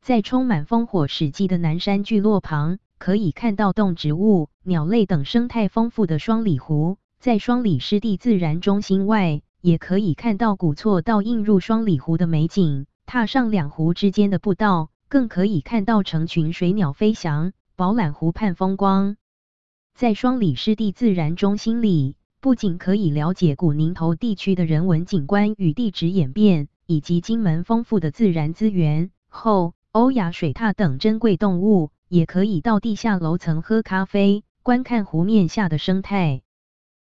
在充满烽火史迹的南山聚落旁，可以看到动植物、鸟类等生态丰富的双里湖。在双里湿地自然中心外，也可以看到古厝道映入双里湖的美景。踏上两湖之间的步道，更可以看到成群水鸟飞翔，饱览湖畔风光。在双里湿地自然中心里，不仅可以了解古宁头地区的人文景观与地质演变，以及金门丰富的自然资源、欧亚水獭等珍贵动物，也可以到地下楼层喝咖啡，观看湖面下的生态。